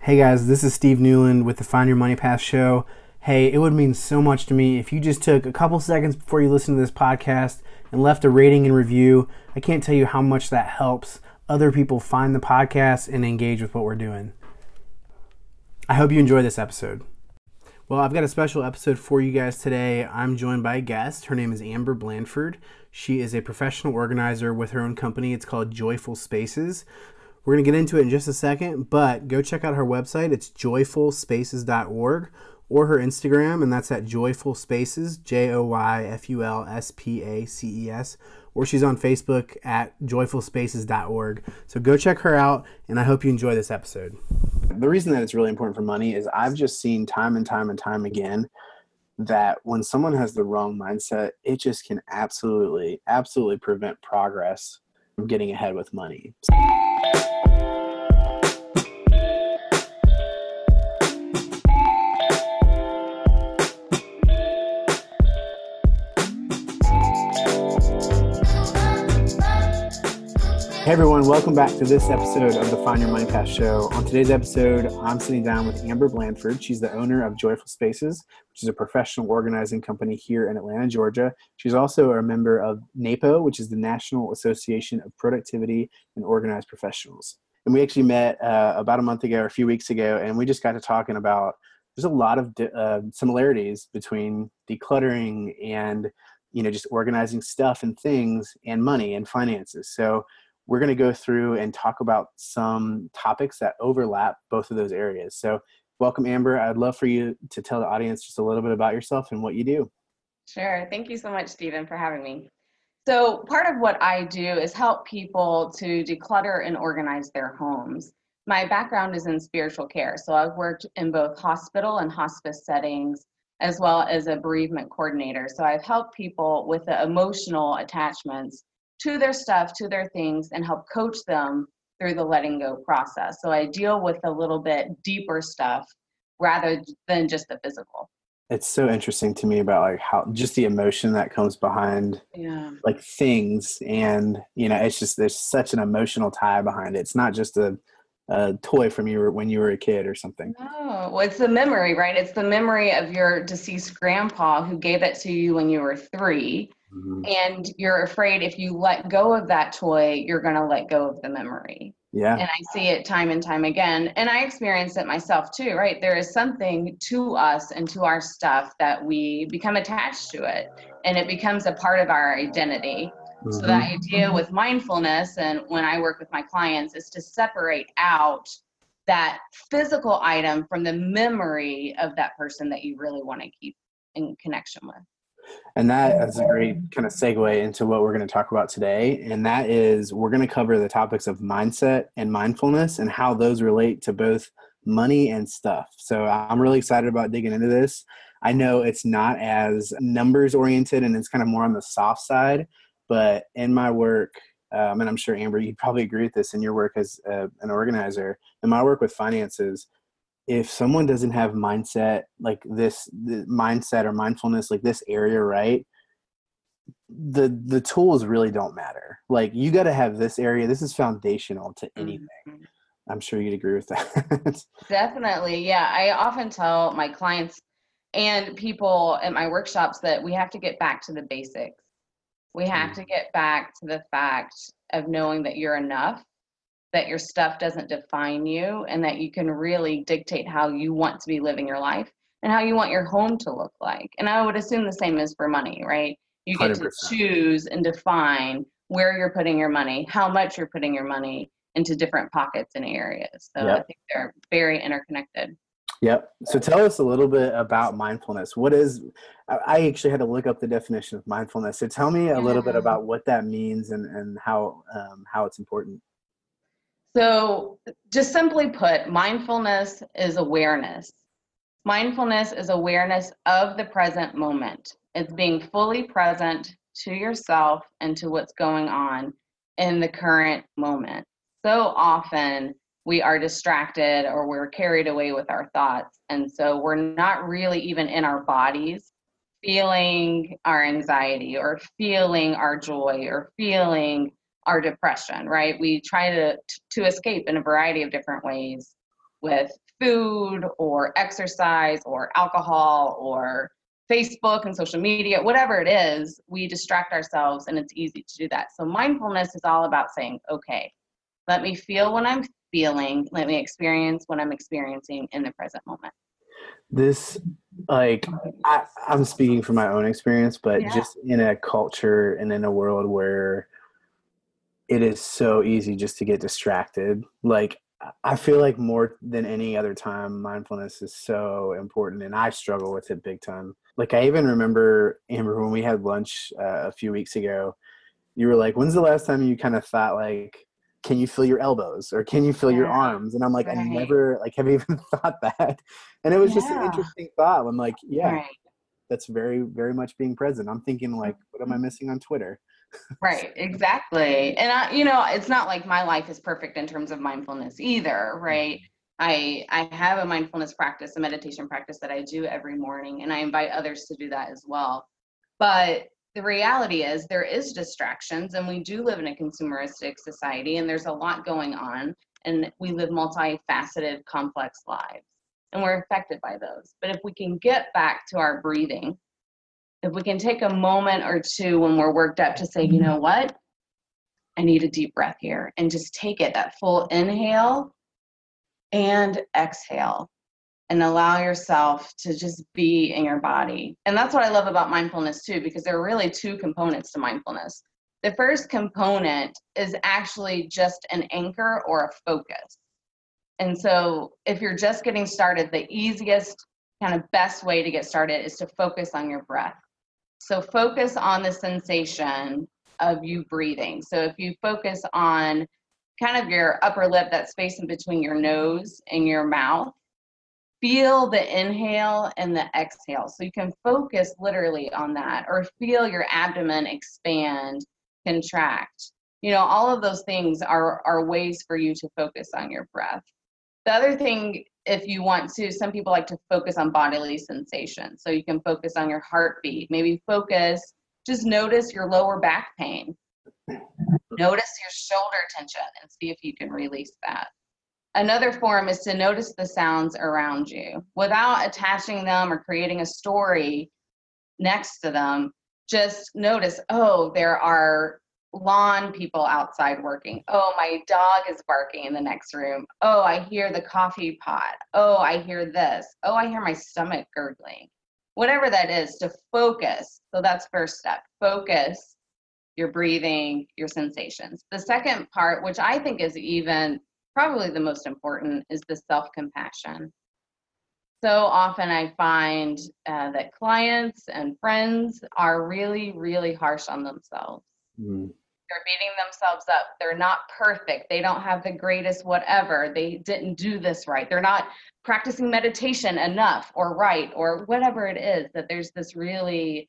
Hey guys, this is Steve Newland with the Find Your Money Path show. Hey, it would mean so much to me if you just took a couple seconds before you listen to this podcast and left a rating and review. I can't tell you how much that helps other people find the podcast and engage with what we're doing. I hope you enjoy this episode. Well, I've got a special episode for you guys today. I'm joined by a guest. Her name is Amber Blandford. She is a professional organizer with her own company. It's called Joyful Spaces. We're going to get into it in just a second, but go check out her website. It's joyfulspaces.org, or her Instagram, and that's at Joyful Spaces, JOYFULSPACES, or she's on Facebook at joyfulspaces.org. So go check her out, and I hope you enjoy this episode. The reason that it's really important for money is I've just seen time and time and time again that when someone has the wrong mindset, it just can absolutely prevent progress from getting ahead with money. Hey everyone, welcome back to this episode of the Find Your Money Path show. On today's episode, I'm sitting down with Amber Blandford. She's the owner of Joyful Spaces, which is a professional organizing company here in Atlanta, Georgia. She's also a member of NAPO, which is the National Association of Productivity and Organized Professionals. And we actually met about a month ago or a few weeks ago, and we just got to talking about there's a lot of similarities between decluttering and just organizing stuff and things and money and finances. So we're going to go through and talk about some topics that overlap both of those areas. So welcome, Amber. I'd love for you to tell the audience just a little bit about yourself and what you do. Sure. Thank you so much, Stephen, for having me. So part of what I do is help people to declutter and organize their homes. My background is in spiritual care. So I've worked in both hospital and hospice settings, as well as a bereavement coordinator. So I've helped people with the emotional attachments to their stuff, to their things, and help coach them through the letting go process. So I deal with a little bit deeper stuff rather than just the physical. It's so interesting to me about like how just the emotion that comes behind like things, and it's just there's such an emotional tie behind it. It's not just a toy from you when you were a kid or something. No, well, it's the memory, right? It's the memory of your deceased grandpa who gave it to you when you were 3. Mm-hmm. And you're afraid if you let go of that toy, you're going to let go of the memory. Yeah. And I see it time and time again. And I experience it myself too, right? There is something to us and to our stuff that we become attached to it, and it becomes a part of our identity. Mm-hmm. So the idea with mindfulness, and when I work with my clients, is to separate out that physical item from the memory of that person that you really want to keep in connection with. And that is a great kind of segue into what we're going to talk about today. And that is, we're going to cover the topics of mindset and mindfulness and how those relate to both money and stuff. So I'm really excited about digging into this. I know it's not as numbers oriented and it's kind of more on the soft side, but in my work, and I'm sure Amber, you'd probably agree with this in your work as an organizer, in my work with finances, if someone doesn't have mindset like this, the mindset or mindfulness, like this area, right, the tools really don't matter. Like you got to have this area. This is foundational to anything. Mm-hmm. I'm sure you'd agree with that. Definitely. Yeah. I often tell my clients and people at my workshops that we have to get back to the basics. We have to get back to the fact of knowing that you're enough, that your stuff doesn't define you, and that you can really dictate how you want to be living your life and how you want your home to look like. And I would assume the same is for money, right? You get 100%. To choose and define where you're putting your money, how much you're putting your money into different pockets and areas. So yep. I think they're very interconnected. Yep. So tell us a little bit about mindfulness. I actually had to look up the definition of mindfulness. So tell me a little bit about what that means and how it's important. So just simply put, mindfulness is awareness. Mindfulness is awareness of the present moment. It's being fully present to yourself and to what's going on in the current moment. So often we are distracted or we're carried away with our thoughts. And so we're not really even in our bodies feeling our anxiety or feeling our joy or feeling our depression, right? We try to escape in a variety of different ways. with food or exercise or alcohol or Facebook and social media, whatever it is, we distract ourselves and it's easy to do that. So mindfulness is all about saying, okay, let me feel what I'm feeling. Let me experience what I'm experiencing in the present moment. This, like, I'm speaking from my own experience, but just in a culture and in a world where it is so easy just to get distracted. Like, I feel like more than any other time, mindfulness is so important, and I struggle with it big time. Like, I even remember, Amber, when we had lunch a few weeks ago, you were like, when's the last time you kind of thought, like, can you feel your elbows or can you feel your arms? And I'm like, I never, like, have even thought that. And it was just an interesting thought. I'm like, that's very, very much being present. I'm thinking, like, what am I missing on Twitter? Right, exactly. And it's not like my life is perfect in terms of mindfulness either, right? I have a mindfulness practice, a meditation practice that I do every morning, and I invite others to do that as well. But the reality is there is distractions, and we do live in a consumeristic society, and there's a lot going on, and we live multifaceted, complex lives, and we're affected by those. But if we can get back to our breathing, if we can take a moment or two when we're worked up to say, you know what, I need a deep breath here, and just take it, that full inhale and exhale, and allow yourself to just be in your body. And that's what I love about mindfulness too, because there are really two components to mindfulness. The first component is actually just an anchor or a focus. And so if you're just getting started, the easiest kind of best way to get started is to focus on your breath. So focus on the sensation of you breathing. So if you focus on kind of your upper lip, that space in between your nose and your mouth, feel the inhale and the exhale. So you can focus literally on that, or feel your abdomen expand, contract. All of those things are ways for you to focus on your breath. The other thing, if you want to, some people like to focus on bodily sensations. So you can focus on your heartbeat, maybe just notice your lower back pain. Notice your shoulder tension and see if you can release that. Another form is to notice the sounds around you without attaching them or creating a story next to them. Just notice, oh, there are lawn people outside working. Oh, my dog is barking in the next room. Oh, I hear the coffee pot. Oh, I hear this. Oh, I hear my stomach gurgling. Whatever that is, to focus. So that's first step. Focus your breathing, your sensations. The second part, which I think is even probably the most important, is the self-compassion. So often I find that clients and friends are really, really harsh on themselves. They're beating themselves up. They're not perfect. They don't have the greatest whatever. They didn't do this right. They're not practicing meditation enough or right or whatever it is, that there's this really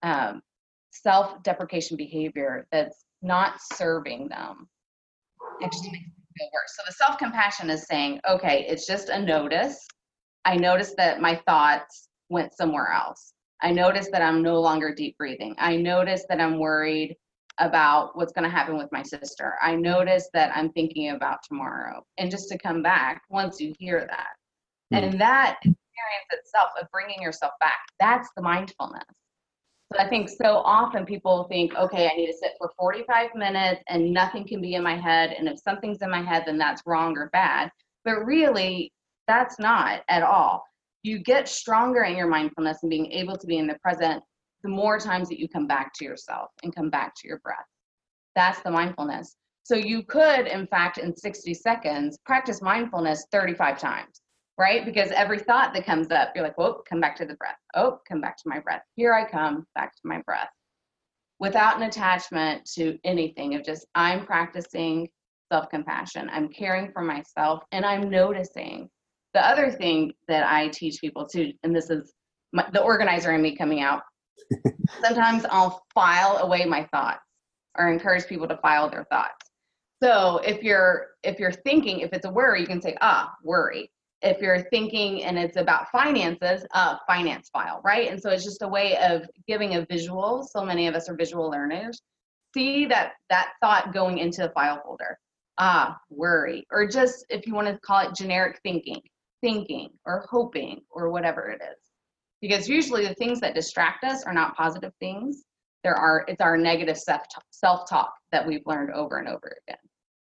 self-deprecation behavior that's not serving them. Actually makes them feel worse. So the self-compassion is saying, okay, it's just a notice. I noticed that my thoughts went somewhere else. I noticed that I'm no longer deep breathing. I noticed that I'm worried about what's going to happen with my sister. I noticed that I'm thinking about tomorrow. And just to come back once you hear that. And that experience itself of bringing yourself back, that's the mindfulness. So I think so often people think, okay, I need to sit for 45 minutes and nothing can be in my head. And if something's in my head, then that's wrong or bad. But really, that's not at all. You get stronger in your mindfulness and being able to be in the present the more times that you come back to yourself and come back to your breath. That's the mindfulness. So you could, in fact, in 60 seconds, practice mindfulness 35 times, right? Because every thought that comes up, you're like, whoa, come back to the breath. Oh, come back to my breath. Here I come, back to my breath. Without an attachment to anything, of just, I'm practicing self-compassion. I'm caring for myself, and I'm noticing. The other thing that I teach people too, and this is the organizer in me coming out, sometimes I'll file away my thoughts or encourage people to file their thoughts. So if you're thinking, if it's a worry, you can say, worry. If you're thinking and it's about finances, finance file, right? And so it's just a way of giving a visual. So many of us are visual learners. See that thought going into the file folder. worry, or just, if you want to call it generic thinking or hoping or whatever it is. Because usually the things that distract us are not positive things. It's our negative self-talk that we've learned over and over again.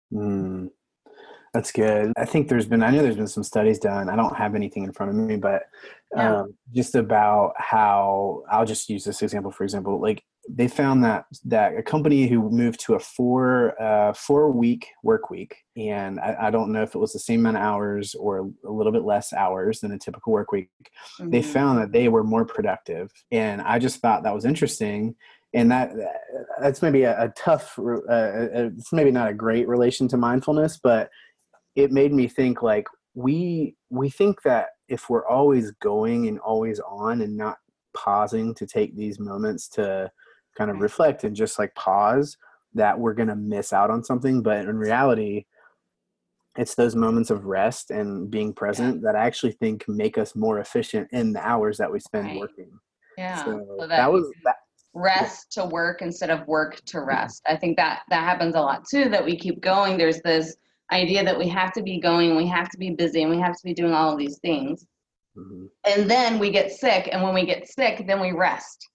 That's good. I know there's been some studies done. I don't have anything in front of me, but just about how, I'll just use this example, for example, like they found that a company who moved to a 4-week work week, and I don't know if it was the same amount of hours or a little bit less hours than a typical work week, they found that they were more productive. And I just thought that was interesting. And that's maybe a tough, it's maybe not a great relation to mindfulness, but it made me think, like, we think that if we're always going and always on and not pausing to take these moments to kind of reflect and just like pause, that we're going to miss out on something. But in reality, it's those moments of rest and being present that I actually think make us more efficient in the hours that we spend working. Yeah. So that was that. Rest to work instead of work to rest. I think that happens a lot too, that we keep going. There's this idea that we have to be going, we have to be busy, and we have to be doing all of these things. And then we get sick, and when we get sick, then we rest.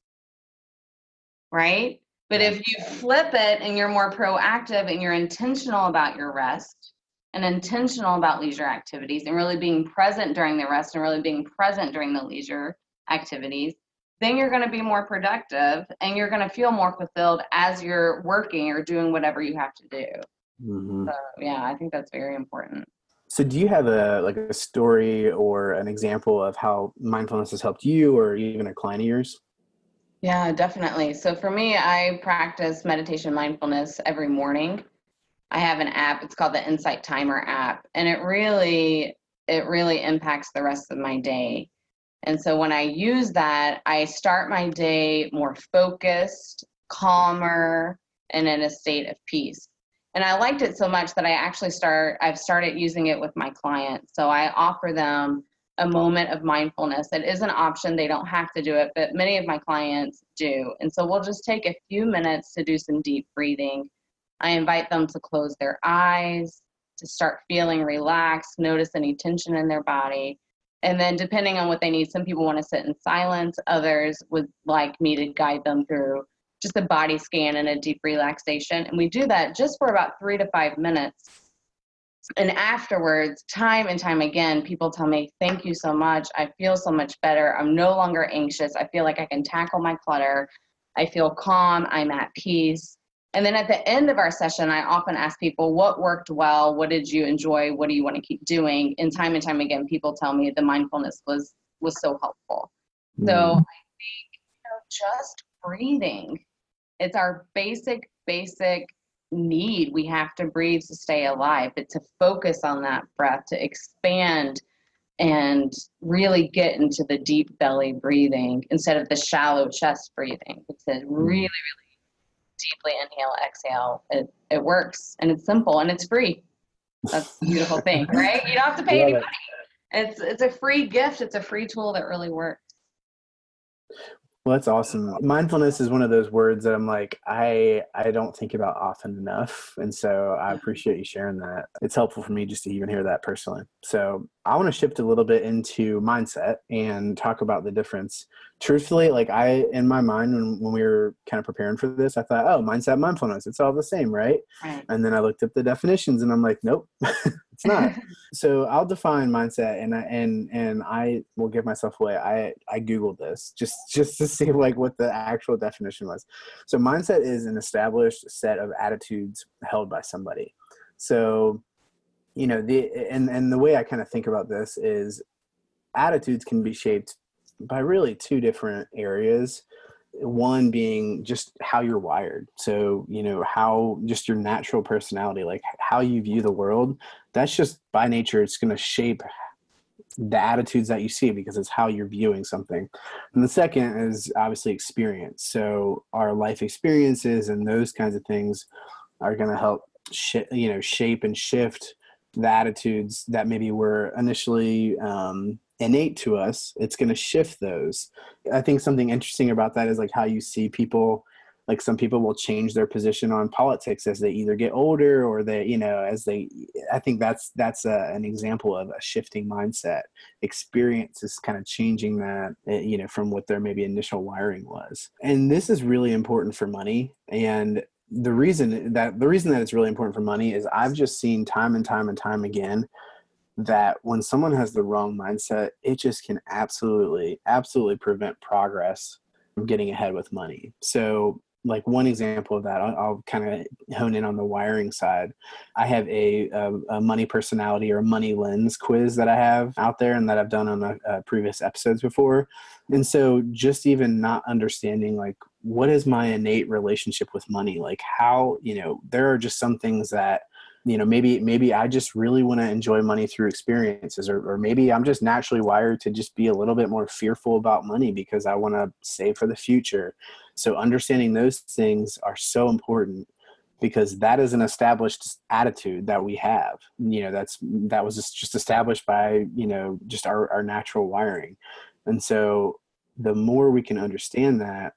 Right? But if you flip it and you're more proactive and you're intentional about your rest and intentional about leisure activities and really being present during the rest and really being present during the leisure activities, then you're going to be more productive and you're going to feel more fulfilled as you're working or doing whatever you have to do. So, I think that's very important. So do you have a story or an example of how mindfulness has helped you or even a client of yours? Yeah, definitely. So for me, I practice meditation mindfulness every morning. I have an app. It's called the Insight Timer app, and it really impacts the rest of my day. And so when I use that, I start my day more focused, calmer, and in a state of peace. And I liked it so much that I've started using it with my clients. So I offer them a moment of mindfulness. It is an option. They don't have to do it, but many of my clients do. And so we'll just take a few minutes to do some deep breathing. I invite them to close their eyes, to start feeling relaxed, notice any tension in their body. And then depending on what they need, some people want to sit in silence. Others would like me to guide them through just a body scan and a deep relaxation. And we do that just for about 3 to 5 minutes. And afterwards, time and time again, people tell me, thank you so much. I feel so much better. I'm no longer anxious. I feel like I can tackle my clutter. I feel calm. I'm at peace. And then at the end of our session, I often ask people, what worked well? What did you enjoy? What do you want to keep doing? And time again, people tell me the mindfulness was so helpful. So I think, just breathing. It's our basic need. We have to breathe to stay alive, but to focus on that breath, to expand and really get into the deep belly breathing instead of the shallow chest breathing. But to really deeply inhale, exhale. It works, and it's simple, and it's free. That's the beautiful thing, right? You don't have to pay anybody. It's a free gift. It's a free tool that really works. Well, that's awesome. Mindfulness is one of those words that I'm like, I don't think about often enough. And so I appreciate you sharing that. It's helpful for me just to even hear that personally. So I want to shift a little bit into mindset and talk about the difference. Truthfully, like in my mind, when we were kind of preparing for this, I thought, oh, mindset, mindfulness, it's all the same, right? And then I looked up the definitions and I'm like, nope, it's not. So I'll define mindset, and I will give myself away. I Googled this just to see like what the actual definition was. So mindset is an established set of attitudes held by somebody. So, the way I kind of think about this is attitudes can be shaped by really two different areas. One being just how you're wired. So, how just your natural personality, like how you view the world, that's just by nature, it's going to shape the attitudes that you see because it's how you're viewing something. And the second is obviously experience. So our life experiences and those kinds of things are going to help shape and shift the attitudes that maybe were initially innate to us. It's going to shift those. I think something interesting about that is like how you see people Like some people will change their position on politics as they either get older or they, I think that's an example of a shifting mindset. Experience is kind of changing that, from what their maybe initial wiring was. And this is really important for money. And the reason that it's really important for money is I've just seen time and time and time again that when someone has the wrong mindset, it just can absolutely prevent progress from getting ahead with money. So like one example of that, I'll kind of hone in on the wiring side. I have a money personality or a money lens quiz that I have out there and that I've done on previous episodes before. And so just even not understanding like, what is my innate relationship with money? Like how, there are just some things that, maybe I just really want to enjoy money through experiences, or maybe I'm just naturally wired to just be a little bit more fearful about money because I want to save for the future. So understanding those things are so important because that is an established attitude that we have, that was just established by, just our natural wiring. And so the more we can understand that,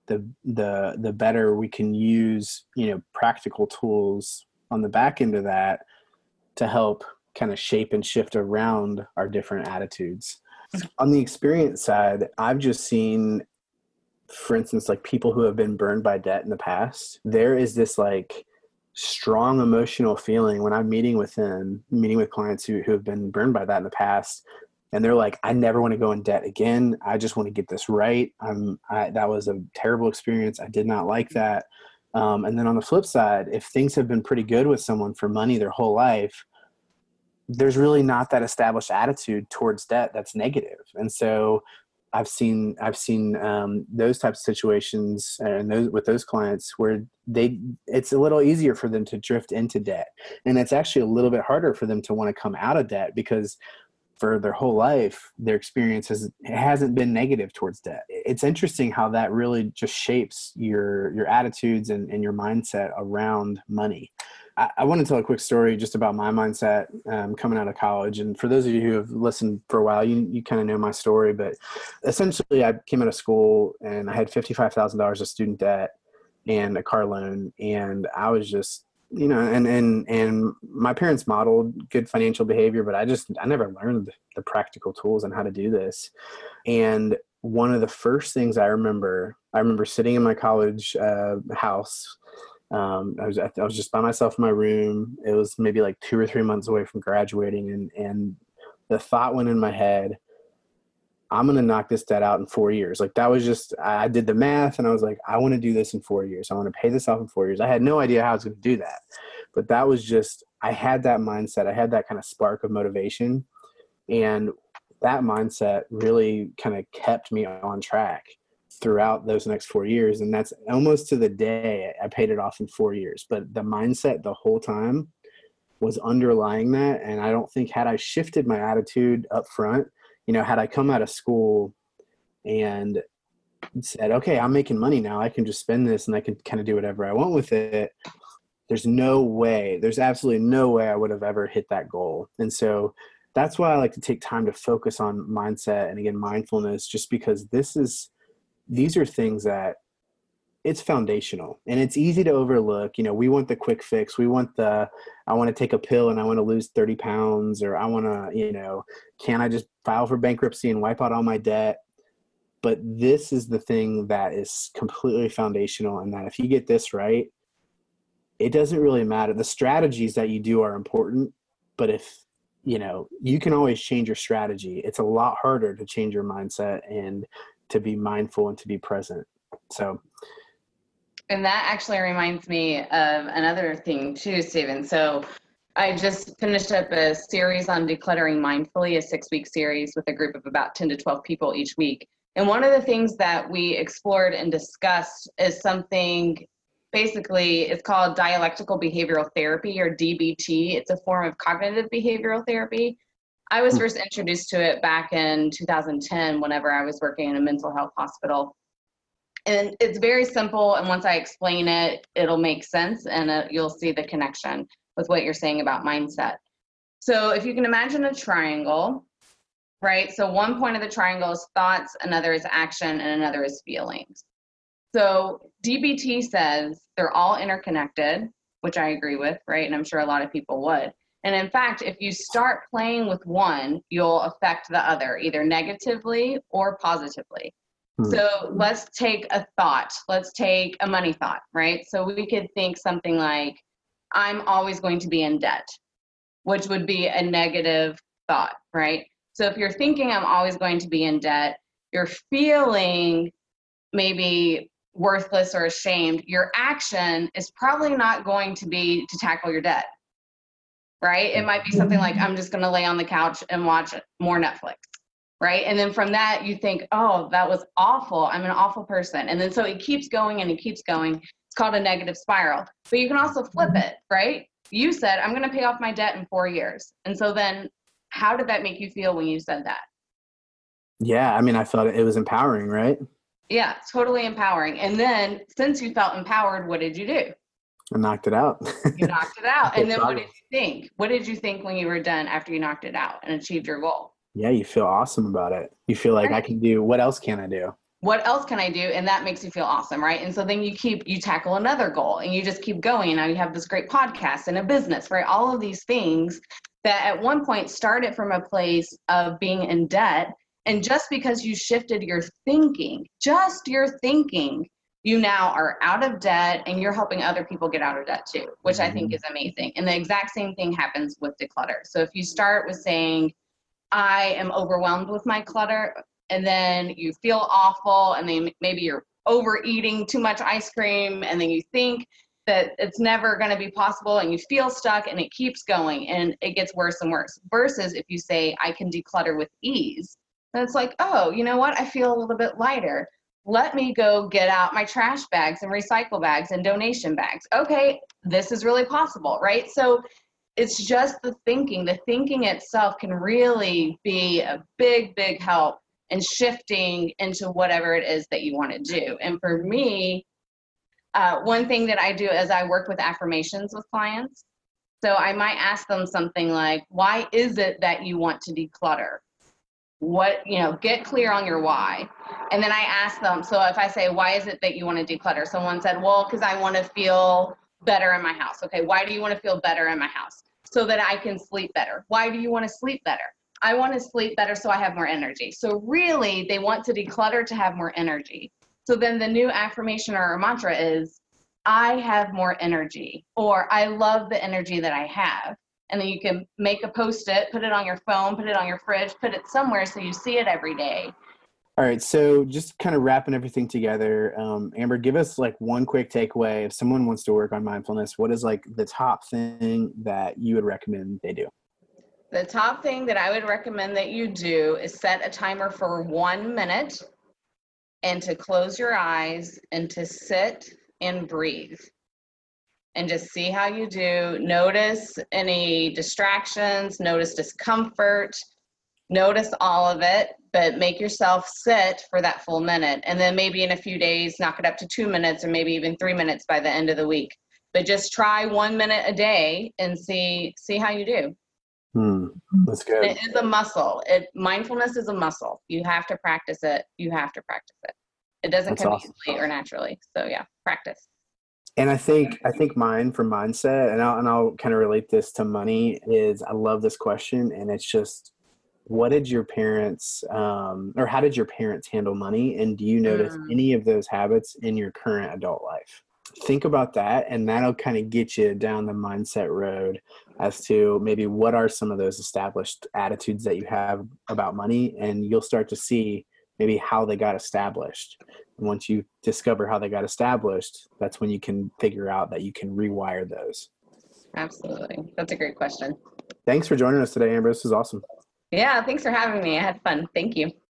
the better we can use, practical tools on the back end of that to help kind of shape and shift around our different attitudes. On the experience side, I've just seen, for instance, like people who have been burned by debt in the past, there is this like strong emotional feeling when I'm meeting with clients who have been burned by that in the past. And they're like, I never want to go in debt again. I just want to get this right. That was a terrible experience. I did not like that. And then on the flip side, if things have been pretty good with someone for money their whole life, there's really not that established attitude towards debt that's negative. And so I've seen those types of situations and with those clients where it's a little easier for them to drift into debt. And it's actually a little bit harder for them to want to come out of debt because for their whole life, their experience hasn't been negative towards debt. It's interesting how that really just shapes your attitudes and your mindset around money. I want to tell a quick story just about my mindset coming out of college. And for those of you who have listened for a while, you kind of know my story. But essentially, I came out of school and I had $55,000 of student debt and a car loan. And I was just, and my parents modeled good financial behavior, but I never learned the practical tools on how to do this. And one of the first things I remember sitting in my college house. I was just by myself in my room. It was maybe like 2 or 3 months away from graduating. And the thought went in my head, I'm going to knock this debt out in 4 years. Like that was just, I did the math and I was like, I want to do this in 4 years. I want to pay this off in 4 years. I had no idea how I was going to do that, but that was just, I had that mindset. I had that kind of spark of motivation, and that mindset really kind of kept me on track throughout those next 4 years. And that's almost to the day I paid it off in 4 years. But the mindset the whole time was underlying that. And I don't think had I shifted my attitude up front, had I come out of school and said, okay, I'm making money now, I can just spend this and I can kind of do whatever I want with it, there's absolutely no way I would have ever hit that goal. And so that's why I like to take time to focus on mindset and, again, mindfulness, just because these are things that it's foundational and it's easy to overlook. We want the quick fix. I want to take a pill and I want to lose 30 pounds, or I want to, can I just file for bankruptcy and wipe out all my debt? But this is the thing that is completely foundational, and that if you get this right, it doesn't really matter. The strategies that you do are important, but if, you can always change your strategy. It's a lot harder to change your mindset and to be mindful and to be present. So. And that actually reminds me of another thing too, Stephen. So I just finished up a series on decluttering mindfully, a 6-week series with a group of about 10 to 12 people each week. And one of the things that we explored and discussed is something, basically, it's called dialectical behavioral therapy, or DBT. It's a form of cognitive behavioral therapy. I was first introduced to it back in 2010 whenever I was working in a mental health hospital. And it's very simple, and once I explain it, it'll make sense, and you'll see the connection with what you're saying about mindset. So if you can imagine a triangle, right? So one point of the triangle is thoughts, another is action, and another is feelings. So DBT says they're all interconnected, which I agree with, right? And I'm sure a lot of people would. And in fact, if you start playing with one, you'll affect the other, either negatively or positively. So let's take a thought. Let's take a money thought, right? So we could think something like, I'm always going to be in debt, which would be a negative thought, right? So if you're thinking I'm always going to be in debt, you're feeling maybe worthless or ashamed, your action is probably not going to be to tackle your debt, right? It might be something like, I'm just going to lay on the couch and watch more Netflix, right? And then from that, you think, oh, that was awful. I'm an awful person. And then so it keeps going and it keeps going. It's called a negative spiral. But you can also flip it, right? You said, I'm going to pay off my debt in 4 years. And so then how did that make you feel when you said that? Yeah, I mean, I felt it was empowering, right? Yeah, totally empowering. And then since you felt empowered, what did you do? I knocked it out. You knocked it out. And then what did you think? What did you think when you were done after you knocked it out and achieved your goal? Yeah, you feel awesome about it. You feel like I can do, what else can I do? What else can I do? And that makes you feel awesome, right? And so then you tackle another goal and you just keep going. Now you have this great podcast and a business, right? All of these things that at one point started from a place of being in debt. And just because you shifted your thinking, just your thinking, you now are out of debt and you're helping other people get out of debt too, which I think is amazing. And the exact same thing happens with declutter. So if you start with saying, I am overwhelmed with my clutter, and then you feel awful, and then maybe you're overeating too much ice cream, and then you think that it's never going to be possible, and you feel stuck, and it keeps going, and it gets worse and worse. Versus if you say, I can declutter with ease, then it's like, oh, you know what? I feel a little bit lighter. Let me go get out my trash bags and recycle bags and donation bags. Okay, this is really possible, right? So it's just the thinking. The thinking itself can really be a big, big help in shifting into whatever it is that you want to do. And for me, one thing that I do is I work with affirmations with clients. So I might ask them something like, why is it that you want to declutter? Get clear on your why. And then I ask them, so if I say, why is it that you want to declutter? Someone said, well, because I want to feel better in my house. Okay, why do you want to feel better in my house? So that I can sleep better. Why do you want to sleep better? I want to sleep better so I have more energy. So really, they want to declutter to have more energy. So then the new affirmation or mantra is, I have more energy, or I love the energy that I have. And then you can make a Post-it, put it on your phone, put it on your fridge, put it somewhere so you see it every day. All right. So just kind of wrapping everything together, Amber, give us like one quick takeaway. If someone wants to work on mindfulness, what is like the top thing that you would recommend they do? The top thing that I would recommend that you do is set a timer for 1 minute and to close your eyes and to sit and breathe and just see how you do. Notice any distractions, notice discomfort, notice all of it, but make yourself sit for that full minute. And then maybe in a few days, knock it up to 2 minutes or maybe even 3 minutes by the end of the week. But just try 1 minute a day and see how you do. That's good. It is a muscle. Mindfulness is a muscle. You have to practice it. You have to practice it. It doesn't come easily or naturally. So yeah, practice. And I think mine for mindset, and I'll kind of relate this to money, is I love this question, and it's just, what did your parents, or how did your parents handle money? And do you notice any of those habits in your current adult life? Think about that, and that'll kind of get you down the mindset road as to maybe what are some of those established attitudes that you have about money, and you'll start to see maybe how they got established. And once you discover how they got established, that's when you can figure out that you can rewire those. Absolutely. That's a great question. Thanks for joining us today, Amber. This was awesome. Yeah, thanks for having me. I had fun. Thank you.